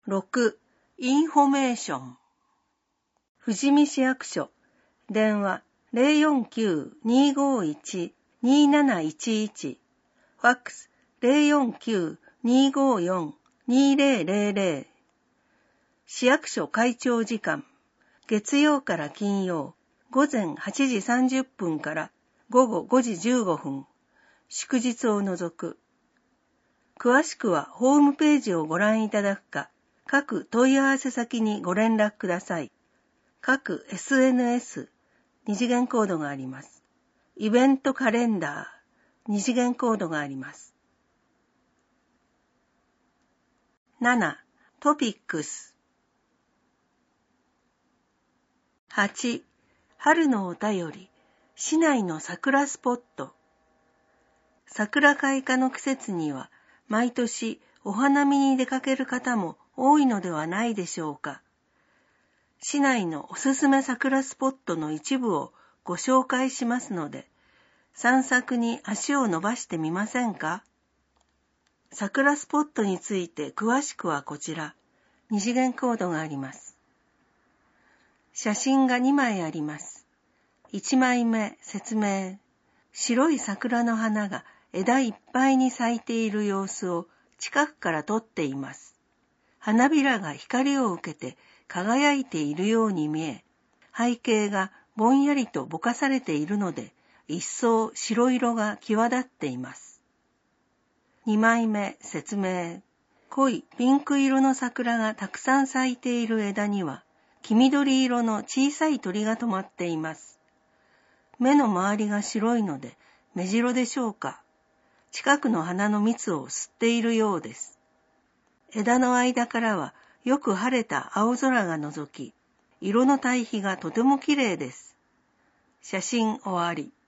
6. インフォメーション。富士見市役所、電話 049-251-2711、ファックス 049-254-2000。市役所開庁時間、月曜から金曜、午前8時30分から午後5時15分、祝日を除く。詳しくはホームページをご覧いただくか、各問い合わせ先にご連絡ください。各 SNS、二次元コードがあります。イベントカレンダー、二次元コードがあります。7. トピックス。8. 春のお便り、市内の桜スポット。桜開花の季節には、毎年お花見に出かける方も多いのではないでしょうか。市内のおすすめ桜スポットの一部をご紹介しますので、散策に足を伸ばしてみませんか？桜スポットについて詳しくはこちら、二次元コードがあります。写真が2枚あります。1枚目、説明。白い桜の花が枝いっぱいに咲いている様子を近くから撮っています。花びらが光を受けて輝いているように見え、背景がぼんやりとぼかされているので、一層白色が際立っています。2枚目、説明。濃いピンク色の桜がたくさん咲いている枝には、黄緑色の小さい鳥が止まっています。目の周りが白いので、目白でしょうか。近くの花の蜜を吸っているようです。枝の間からはよく晴れた青空が覗き、色の対比がとても綺麗です。写真終わり。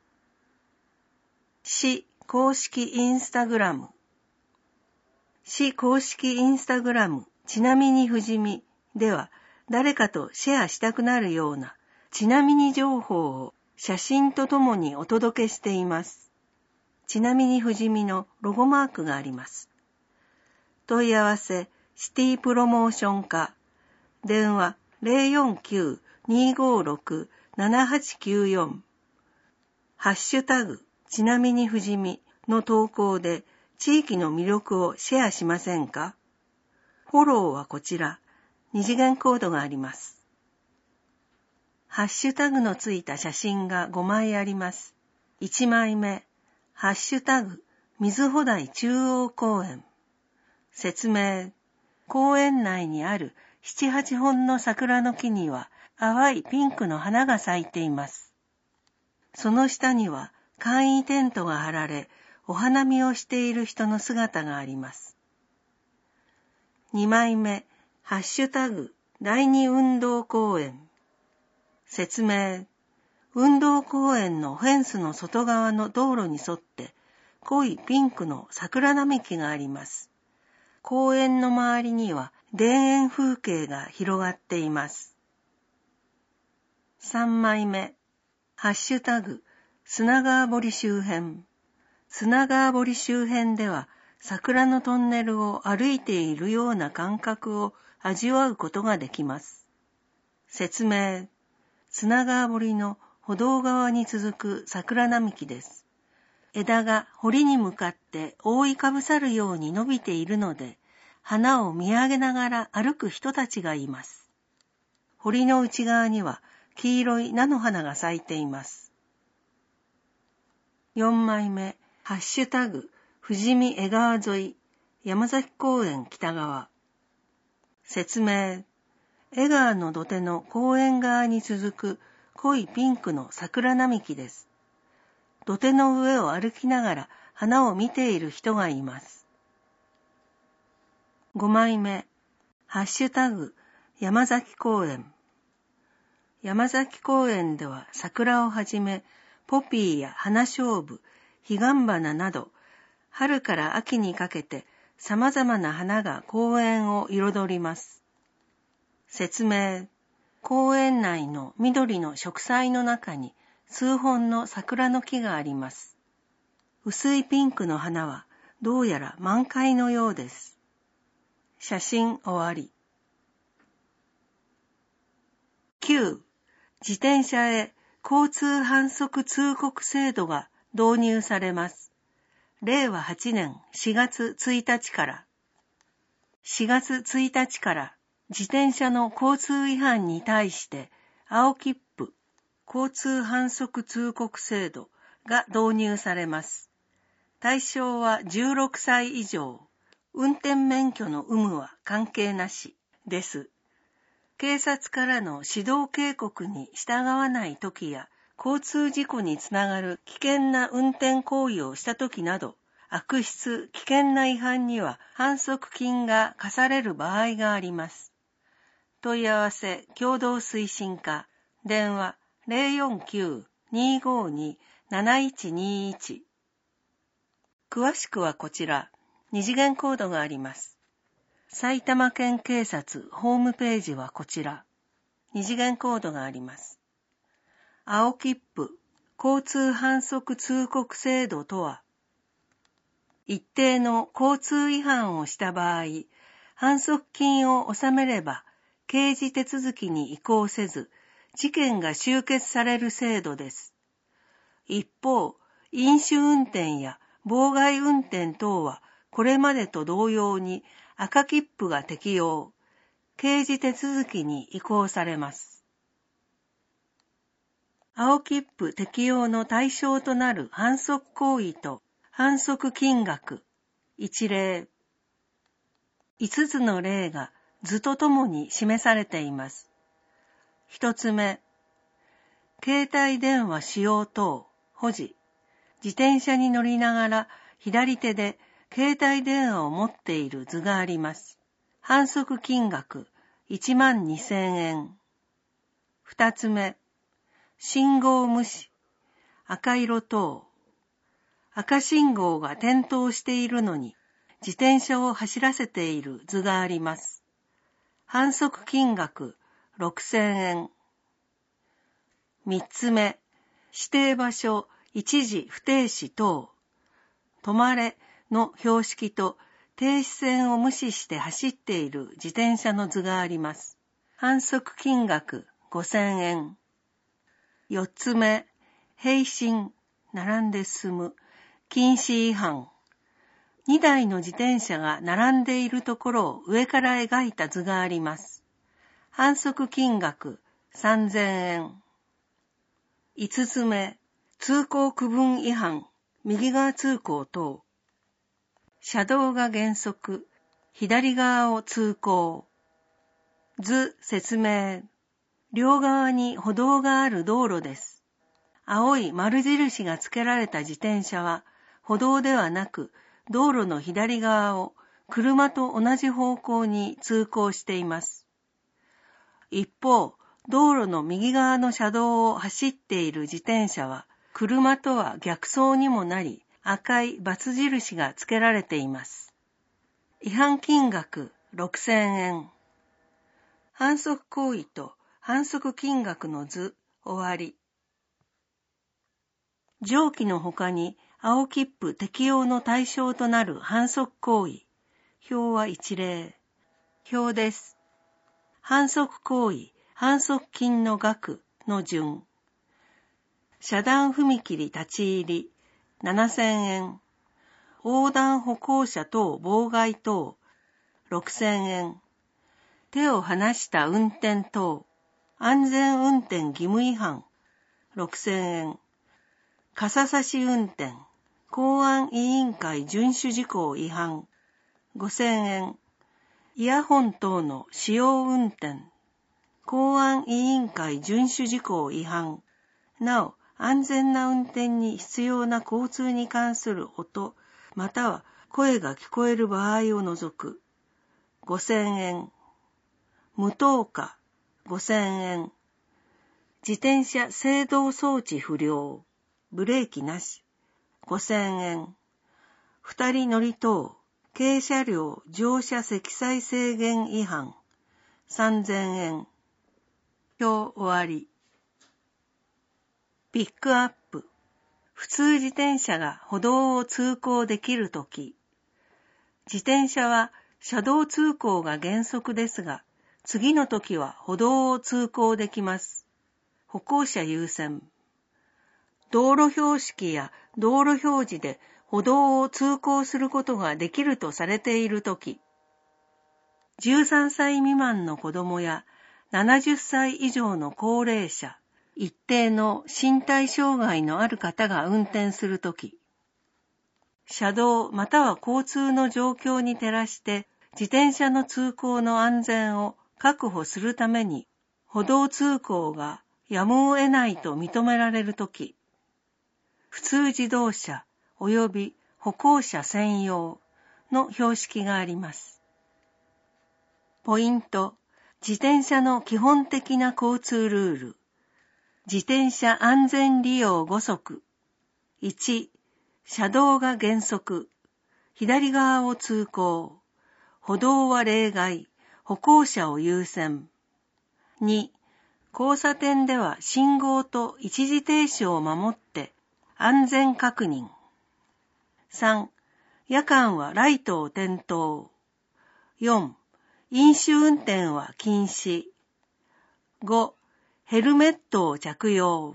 市公式インスタグラム。市公式インスタグラム、ちなみに富士見では、誰かとシェアしたくなるような、ちなみに情報を写真とともにお届けしています。ちなみに富士見のロゴマークがあります。問い合わせ、シティプロモーション課、電話 049-256-7894、ハッシュタグ、ちなみに富士見の投稿で地域の魅力をシェアしませんか？フォローはこちら、二次元コードがあります。ハッシュタグのついた写真が5枚あります。1枚目、ハッシュタグ、水穂台中央公園。説明。公園内にある7、8本の桜の木には淡いピンクの花が咲いています。その下には簡易テントが張られ、お花見をしている人の姿があります。2枚目、ハッシュタグ、第二運動公園。説明。運動公園のフェンスの外側の道路に沿って濃いピンクの桜並木があります。公園の周りには田園風景が広がっています。3枚目、ハッシュタグ、砂川堀周辺。砂川堀周辺では桜のトンネルを歩いているような感覚を味わうことができます。説明。砂川堀の歩道側に続く桜並木です。枝が堀に向かって覆いかぶさるように伸びているので、花を見上げながら歩く人たちがいます。堀の内側には黄色い菜の花が咲いています。4枚目、ハッシュタグ、富士見江川沿い、山崎公園北側。説明。江川の土手の公園側に続く濃いピンクの桜並木です。土手の上を歩きながら花を見ている人がいます。5枚目、ハッシュタグ、山崎公園。山崎公園では桜をはじめ、ポピーや花菖蒲、彼岸花など、春から秋にかけて様々な花が公園を彩ります。説明。公園内の緑の植栽の中に数本の桜の木があります。薄いピンクの花はどうやら満開のようです。 写真終わり。9. 自転車へ交通反則通告制度が導入されます。令和8年4月1日から。4月1日から自転車の交通違反に対して青切符、交通反則通告制度が導入されます。対象は16歳以上、運転免許の有無は関係なしです。警察からの指導警告に従わないときや、交通事故につながる危険な運転行為をしたときなど、悪質危険な違反には反則金が課される場合があります。問い合わせ共同推進課、電話 049-252-7121。詳しくはこちら、二次元コードがあります。埼玉県警察ホームページはこちら。二次元コードがあります。青切符、交通反則通告制度とは、一定の交通違反をした場合、反則金を納めれば、刑事手続きに移行せず、事件が終結される制度です。一方、飲酒運転や妨害運転等は、これまでと同様に赤切符が適用、刑事手続きに移行されます。青切符適用の対象となる反則行為と反則金額、一例。5つの例が図とともに示されています。一つ目、携帯電話使用等、保持。自転車に乗りながら左手で携帯電話を持っている図があります。反則金額12,000円。二つ目、信号無視。赤色等。赤信号が点灯しているのに自転車を走らせている図があります。反則金額6,000円。三つ目、指定場所一時不停止等。止まれの標識と停止線を無視して走っている自転車の図があります。反則金額5,000円。四つ目、並進、並んで進む、禁止違反。2台の自転車が並んでいるところを上から描いた図があります。反則金額3,000円。5つ目、通行区分違反、右側通行等。車道が原則、左側を通行。図説明。両側に歩道がある道路です。青い丸印が付けられた自転車は、歩道ではなく、道路の左側を車と同じ方向に通行しています。一方、道路の右側の車道を走っている自転車は、車とは逆走にもなり、赤い×印が付けられています。違反金額6,000円。反則行為と反則金額の図、終わり。上記の他に青切符適用の対象となる反則行為。表は一例。表です。反則行為、反則金の額の順。遮断踏切立ち入り7,000円。横断歩行者等妨害等6,000円。手を離した運転等、安全運転義務違反6,000円。傘差し運転、公安委員会遵守事項違反5,000円。イヤホン等の使用運転、公安委員会遵守事項違反。なお、安全な運転に必要な交通に関する音、または声が聞こえる場合を除く5,000円。無灯火5,000円。自転車制動装置不良、ブレーキなし5,000円。二人乗り等、軽車両乗車積載制限違反3,000円。表終わり。ピックアップ。普通自転車が歩道を通行できるとき、自転車は車道通行が原則ですが、次の時は歩道を通行できます。歩行者優先。道路標識や道路表示で歩道を通行することができるとされているとき、13歳未満の子供や70歳以上の高齢者、一定の身体障害のある方が運転するとき、車道または交通の状況に照らして自転車の通行の安全を確保するために歩道通行がやむを得ないと認められるとき、普通自動車及び歩行者専用の標識があります。ポイント、自転車の基本的な交通ルール。自転車安全利用5則。1、車道が原則。左側を通行。歩道は例外。歩行者を優先。2、交差点では信号と一時停止を守って安全確認。3、夜間はライトを点灯。4、飲酒運転は禁止。5、ヘルメットを着用。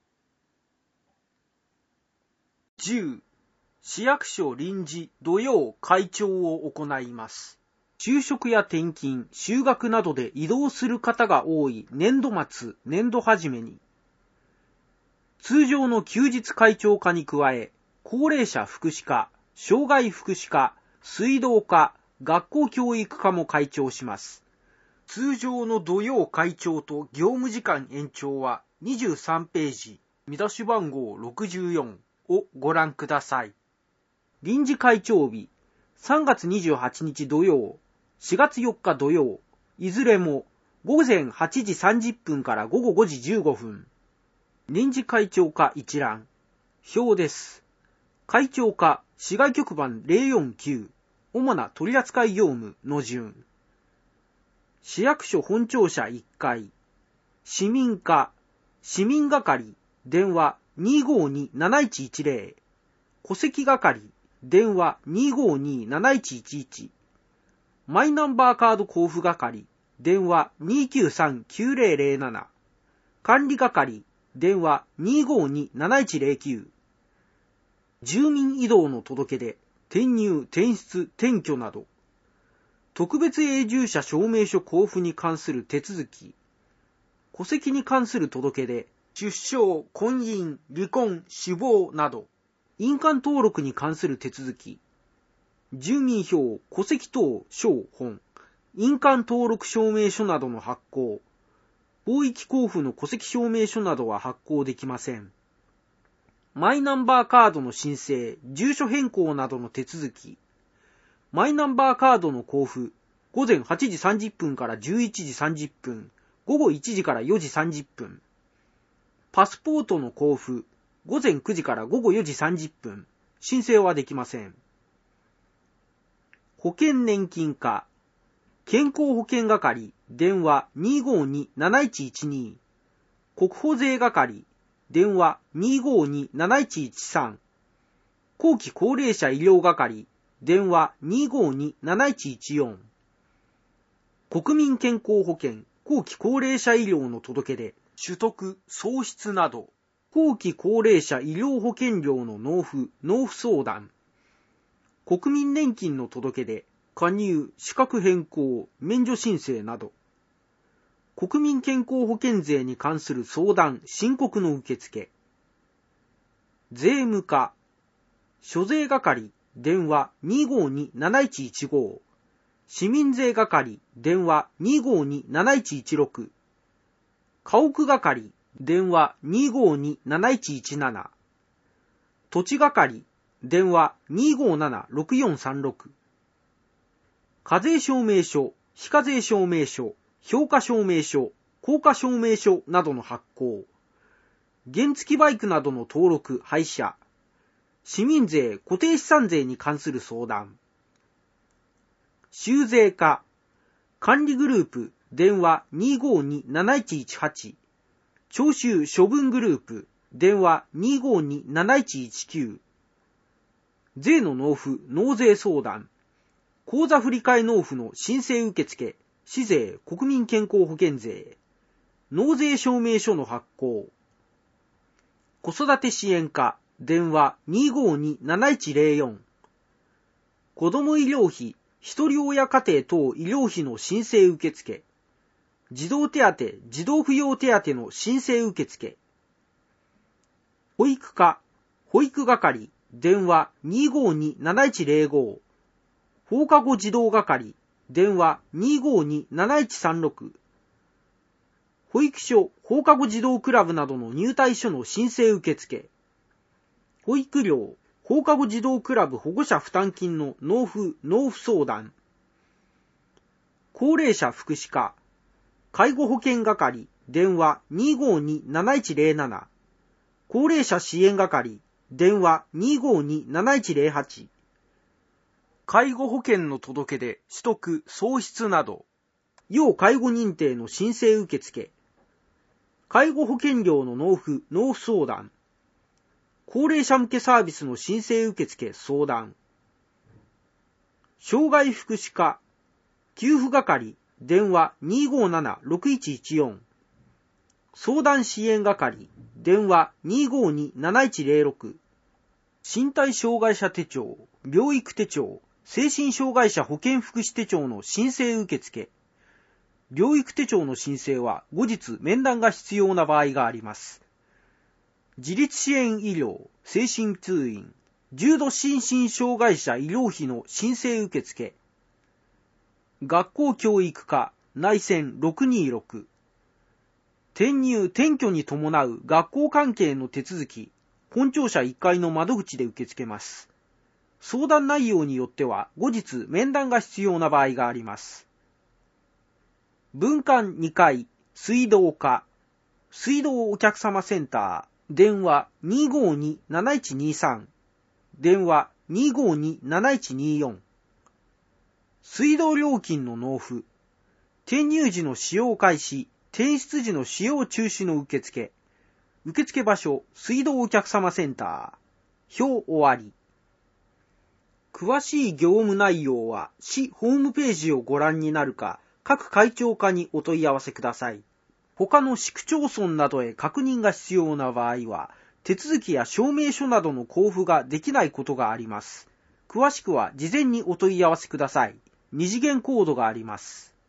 10、市役所臨時土曜開庁を行います。就職や転勤、就学などで移動する方が多い年度末、年度初めに、通常の休日開庁課に加え、高齢者福祉課、障害福祉課、水道課、学校教育課も開庁します。通常の土曜開庁と業務時間延長は23ページ、見出し番号64をご覧ください。臨時開庁日、3月28日土曜、4月4日土曜、いずれも午前8時30分から午後5時15分。臨時開庁課一覧。表です。開庁課、市外局番049、主な取扱業務の順。市役所本庁舎1階。市民課、市民係、電話252-7110。戸籍係、電話252-7111。マイナンバーカード交付係、電話293-9007。管理係、電話252-7109。住民移動の届け出、転入、転出、転居など、特別永住者証明書交付に関する手続き、戸籍に関する届け出、出生、婚姻、離婚、死亡など、印鑑登録に関する手続き、住民票、戸籍等証本、印鑑登録証明書などの発行、広域交付の戸籍証明書などは発行できません。マイナンバーカードの申請、住所変更などの手続き、マイナンバーカードの交付、午前8時30分から11時30分、午後1時から4時30分。パスポートの交付、午前9時から午後4時30分。申請はできません。保険年金課、健康保険係、電話252-7112。国保税係、電話252-7113。後期高齢者医療係、電話252-7114。国民健康保険、後期高齢者医療の届け出、取得、喪失など、後期高齢者医療保険料の納付相談、国民年金の届け出、加入、資格変更、免除申請など、国民健康保険税に関する相談、申告の受付、税務課、諸税係、電話252-7115、市民税係、電話252-7116、家屋係、電話252-7117、土地係、電話257-6436、課税証明書、非課税証明書、評価証明書、効果証明書などの発行、原付バイクなどの登録、廃車、市民税、固定資産税に関する相談、収税課、管理グループ、電話252-7118、徴収処分グループ、電話252-7119、税の納付、納税相談、 口座振替納付の申請受付、市税、国民健康保険税、納税証明書の発行、子育て支援課、電話 252-7104、子ども医療費、一人親家庭等医療費の申請受付、児童手当、児童扶養手当の申請受付、保育課、保育係、電話 252-7105、放課後児童係、電話 252-7136、保育所、放課後児童クラブなどの入退所の申請受付、保育料、放課後児童クラブ保護者負担金の納付相談、高齢者福祉課、介護保険係、電話 252-7107、高齢者支援係、電話 252-7108、介護保険の届け出、取得、喪失など、要介護認定の申請受付、介護保険料の納付相談、高齢者向けサービスの申請受付相談、障害福祉課、給付係、電話 257-6114、相談支援係、電話 252-7106、身体障害者手帳、療育手帳、精神障害者保健福祉手帳の申請受付、療育手帳の申請は後日面談が必要な場合があります。自立支援医療、精神通院、重度心身障害者医療費の申請受付、学校教育課、内線626、転居に伴う学校関係の手続き、本庁舎1階の窓口で受け付けます。相談内容によっては後日面談が必要な場合があります。分館2階、水道課、水道お客様センター、電話 252-7123、電話 252-7124、水道料金の納付、転入時の使用開始、転出時の使用中止の受付、受付場所、水道お客様センター、表終わり。詳しい業務内容は市ホームページをご覧になるか、各会長課にお問い合わせください。他の市区町村などへ確認が必要な場合は、手続きや証明書などの交付ができないことがあります。詳しくは事前にお問い合わせください。2次元コードがあります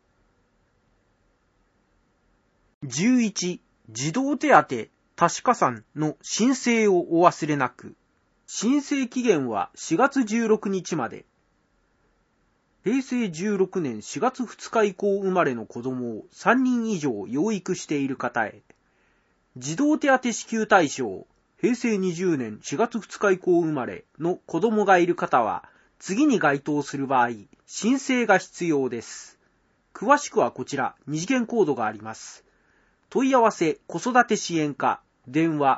。11. 児童手当多子加算の申請をお忘れなく。申請期限は4月16日まで。平成16年4月2日以降生まれの子供を3人以上養育している方へ、児童手当支給対象、平成20年4月2日以降生まれの子供がいる方は、次に該当する場合、申請が必要です。詳しくはこちら、2次元コードがあります。問い合わせ子育て支援課、電話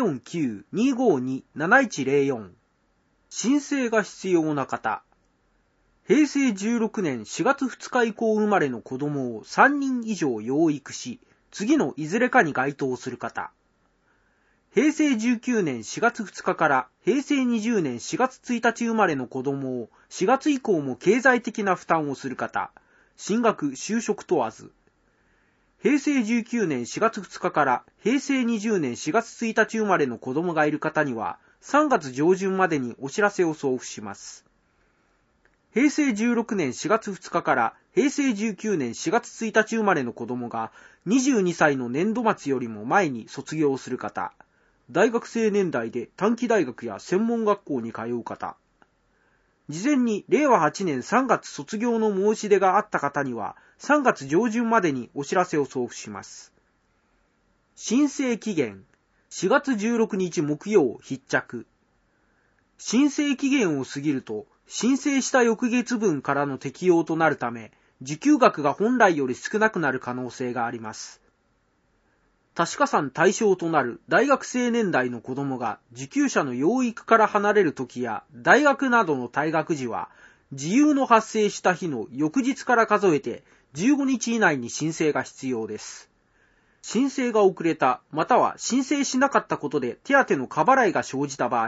049-252-7104。申請が必要な方、平成16年4月2日以降生まれの子供を3人以上養育し、次のいずれかに該当する方。平成19年4月2日から平成20年4月1日生まれの子供を4月以降も経済的な負担をする方。進学、就職問わず。平成19年4月2日から平成20年4月1日生まれの子供がいる方には3月上旬までにお知らせを送付します。平成16年4月2日から平成19年4月1日生まれの子供が22歳の年度末よりも前に卒業する方、大学生年代で短期大学や専門学校に通う方、事前に令和8年3月卒業の申し出があった方には3月上旬までにお知らせを送付します。申請期限、4月16日木曜必着。申請期限を過ぎると、申請した翌月分からの適用となるため、受給額が本来より少なくなる可能性があります。多子加算対象となる大学生年代の子供が受給者の養育から離れる時や大学などの退学時は、事由の発生した日の翌日から数えて15日以内に申請が必要です。申請が遅れた、または申請しなかったことで手当の過払いが生じた場合、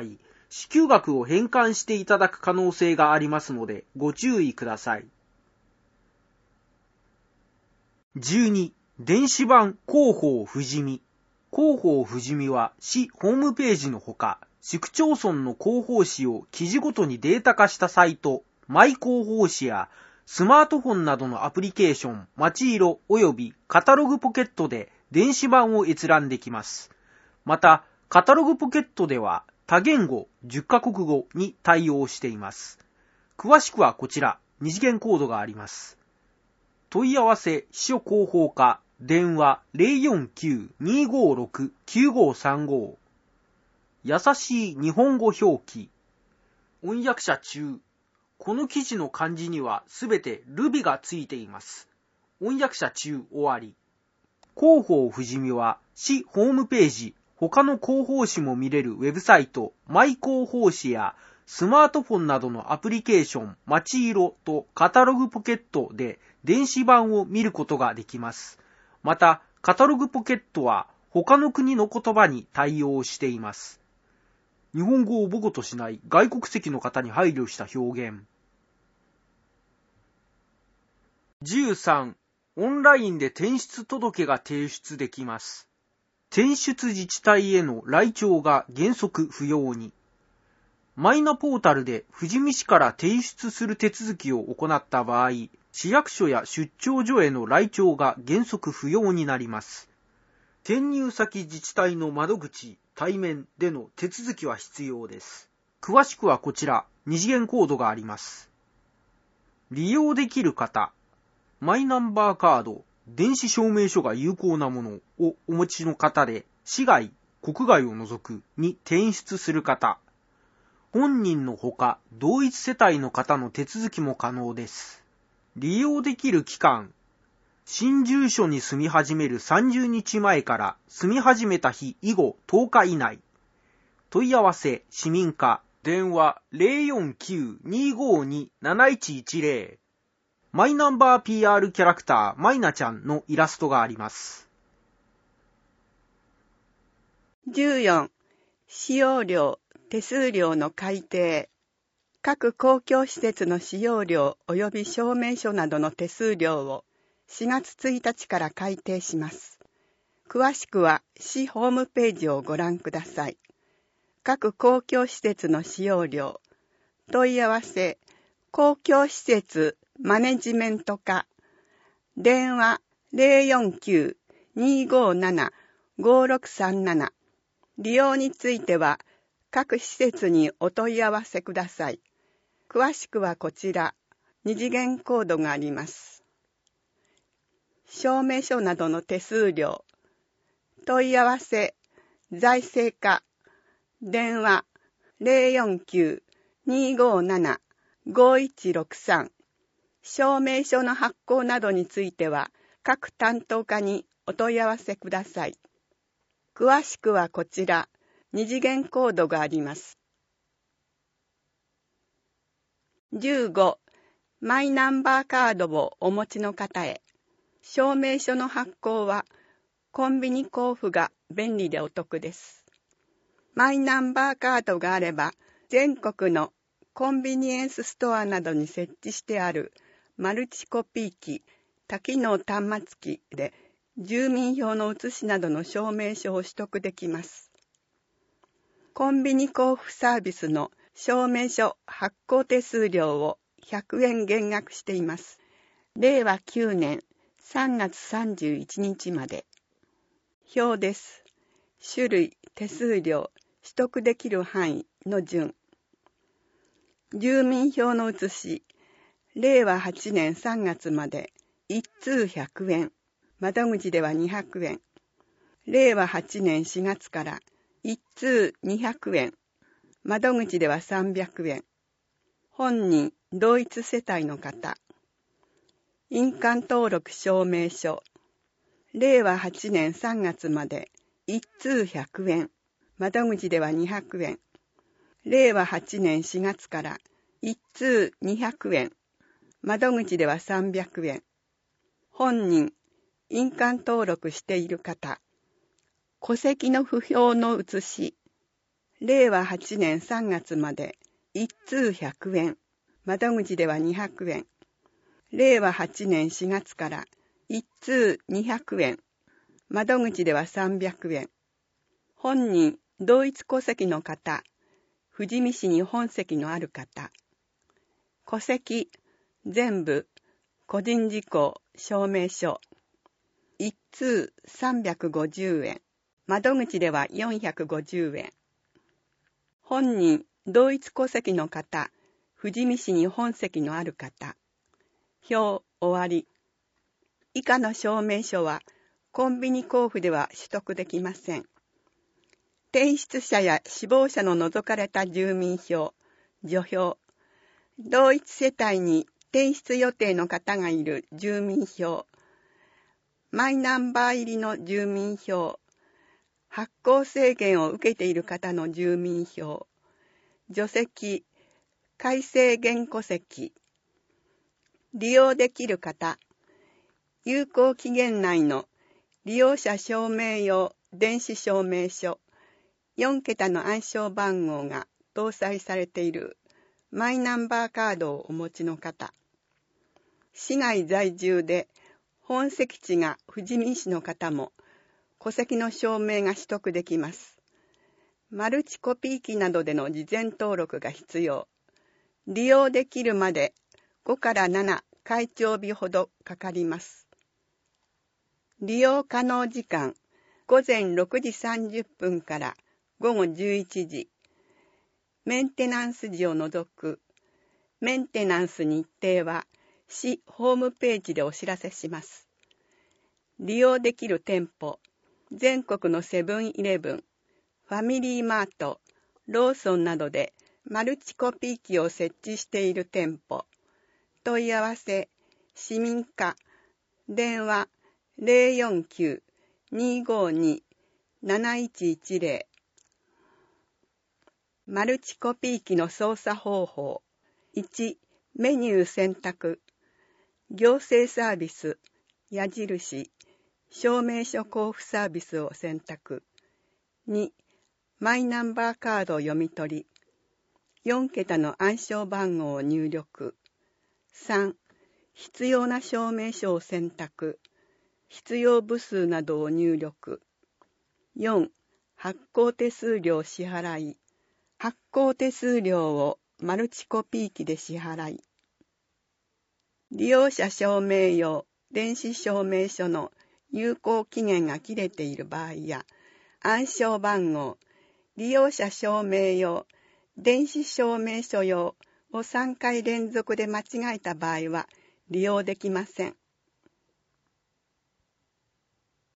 支給額を返還していただく可能性がありますのでご注意ください。12. 電子版広報ふじみ。広報ふじみは市ホームページのほか、市区町村の広報誌を記事ごとにデータ化したサイト、マイ広報誌やスマートフォンなどのアプリケーション、まちいろ及びカタログポケットで電子版を閲覧できます。また、カタログポケットでは多言語10カ国語に対応しています。詳しくはこちら、二次元コードがあります。問い合わせ、司書広報課、電話 049-256-9535。優しい日本語表記。翻訳者中。この記事の漢字にはすべてルビがついています。翻訳者中終わり。広報ふじみは市ホームページ、他の広報誌も見れるウェブサイト、マイ広報誌やスマートフォンなどのアプリケーション、まちいろとカタログポケットで電子版を見ることができます。また、カタログポケットは他の国の言葉に対応しています。日本語を母語としない外国籍の方に配慮した表現。13. オンラインで転出届が提出できます。転出自治体への来庁が原則不要に。マイナポータルで富士見市から提出する手続きを行った場合、市役所や出張所への来庁が原則不要になります。転入先自治体の窓口、対面での手続きは必要です。詳しくはこちら、二次元コードがあります。利用できる方、マイナンバーカード、電子証明書が有効なものをお持ちの方で、市外、国外を除くに転出する方、本人のほか同一世帯の方の手続きも可能です。利用できる期間、新住所に住み始める30日前から住み始めた日以後10日以内。問い合わせ、市民課、電話 049-252-7110。マイナンバー PR キャラクターマイナちゃんのイラストがあります。 14. 使用料、手数料の改定。各公共施設の使用料及び証明書などの手数料を4月1日から改定します。詳しくは市ホームページをご覧ください。各公共施設の使用料。問い合わせ、公共施設マネジメント課。電話 049-257-5637。利用については各施設にお問い合わせください。詳しくはこちら、二次元コードがあります。証明書などの手数料。問い合わせ、財政課。電話 049-257-5163。証明書の発行などについては各担当課にお問い合わせください。詳しくはこちら、二次元コードがあります。15. マイナンバーカードをお持ちの方へ。証明書の発行はコンビニ交付が便利でお得です。マイナンバーカードがあれば全国のコンビニエンスストアなどに設置してあるマルチコピー機、多機能端末機で住民票の写しなどの証明書を取得できます。コンビニ交付サービスの証明書発行手数料を100円減額しています。令和9年3月31日まで。表です。種類、手数料、取得できる範囲の順。住民票の写し、令和8年3月まで1通100円、窓口では200円。令和8年4月から1通200円、窓口では300円。本人、同一世帯の方。印鑑登録証明書。令和8年3月まで1通100円、窓口では200円。令和8年4月から1通200円、窓口では300円。本人、印鑑登録している方。戸籍の不評の写し。 令和8年3月まで1通100円、窓口では200円。令和8年4月から1通200円、窓口では300円。本人、同一戸籍の方、富士見市に本籍のある方。戸籍、全部、個人事項、証明書。1通350円、窓口では450円。本人、同一戸籍の方、富士見市に本籍のある方。表終わり。以下の証明書はコンビニ交付では取得できません。転出者や死亡者の除かれた住民票、除票、同一世帯に転出予定の方がいる住民票、マイナンバー入りの住民票、発行制限を受けている方の住民票、除籍、改正現戸籍、利用できる方、有効期限内の利用者証明用電子証明書、4桁の暗証番号が搭載されているマイナンバーカードをお持ちの方、市外在住で本籍地が富士見市の方も戸籍の証明が取得できます。マルチコピー機などでの事前登録が必要。利用できるまで5から7開帳日ほどかかります。利用可能時間、午前6時30分から午後11時。メンテナンス時を除く。メンテナンス日程は市ホームページでお知らせします。利用できる店舗、全国のセブンイレブン、ファミリーマート、ローソンなどでマルチコピー機を設置している店舗。問い合わせ、市民課、電話049-252-7110。マルチコピー機の操作方法。1、メニュー選択。行政サービス、矢印、証明書交付サービスを選択。2、マイナンバーカード読み取り。4桁の暗証番号を入力。3、必要な証明書を選択。必要部数などを入力。4、発行手数料支払い。発行手数料をマルチコピー機で支払い。利用者証明用電子証明書の有効期限が切れている場合や、暗証番号、利用者証明用電子証明書用を3回連続で間違えた場合は利用できません。